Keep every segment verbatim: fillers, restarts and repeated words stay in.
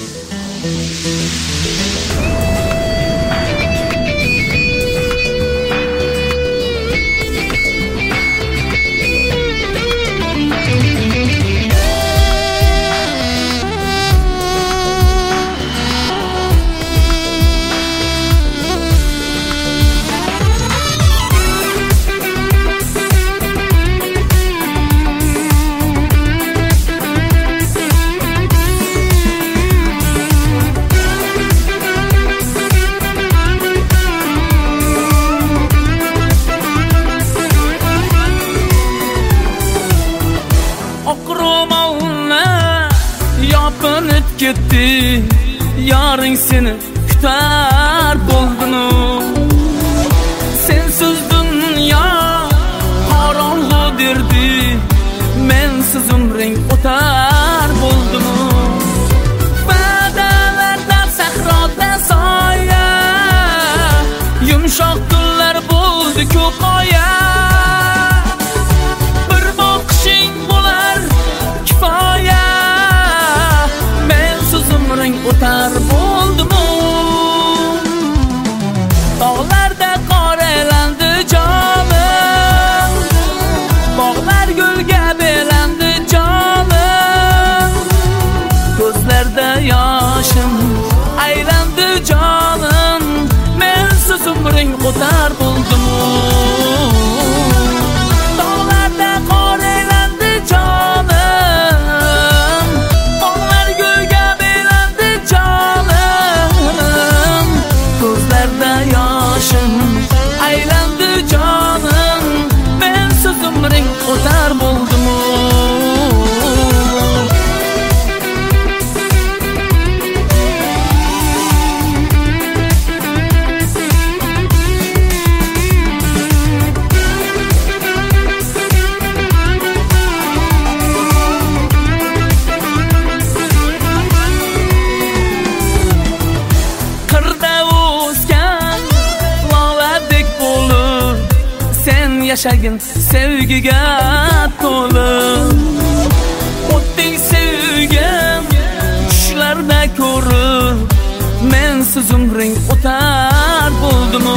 Gitti yarın seni kütar buldunu sensiz dünya karanlığı derdi mensiz umring o'tar buldunu badalarda sahroda soya yumshoq gullar bo'ldi ko'p qoya bir boqishing bo'lar kifoya o'tar bo'ldimu tog'larda qor aylandi jonim bog'lar gulga belandi jonim ko'zlarda yoshim aylandi jonim mensiz umring o'tar bo'ldimu tog'larda qor aylandi jonim aylandi jonim mensiz umring o'tar bo'ldimu yaşagin sevgiga to'la o'tding sevgim tushlarda ko'rib mensiz umring o'tar bo'ldimu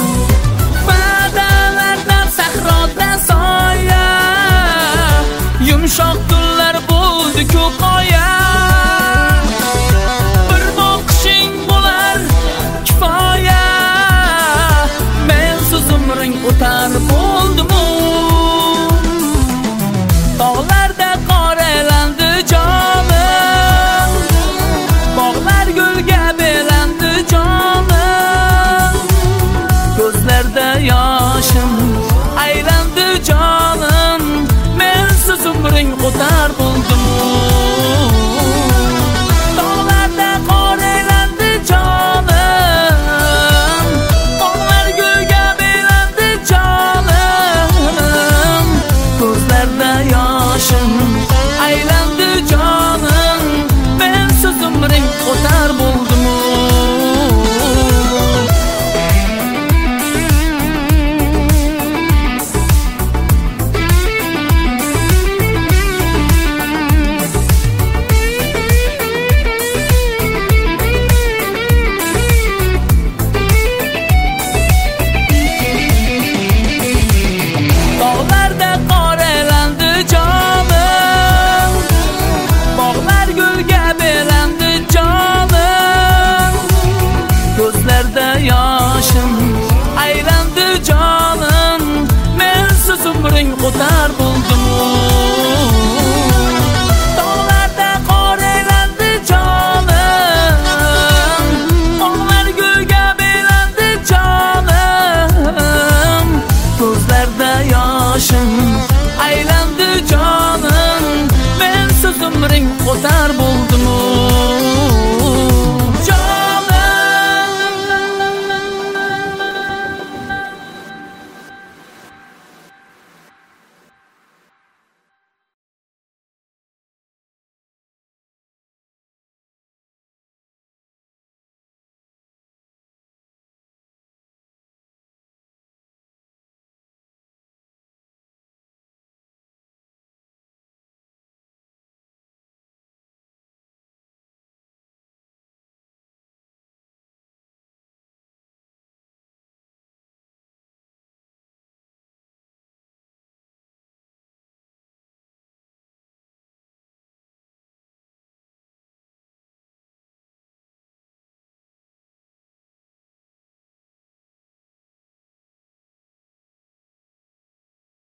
badalarda sahroda soya yumshoq gullar bo'ldi ko'p qoya bir boqishing bo'lar kifoya mensiz umring o'tar bo'ldimu tog'larda qor aylandi jonim bog'lar gulga belandi jonim ko'zlarda yoshim aylandi jonim mensiz umring o'tar bo'ldimu tog'larda qor aylandi jonim bog'lar gulga belandi jonim ko'zlarda yoshim aylandi jonim mensiz umring o'tar bo'ldimu tog'larda qor aylandi jonim bog'lar gulga belandi jonim ko'zlarda yoshim aylandi jonim mensiz umring o'tar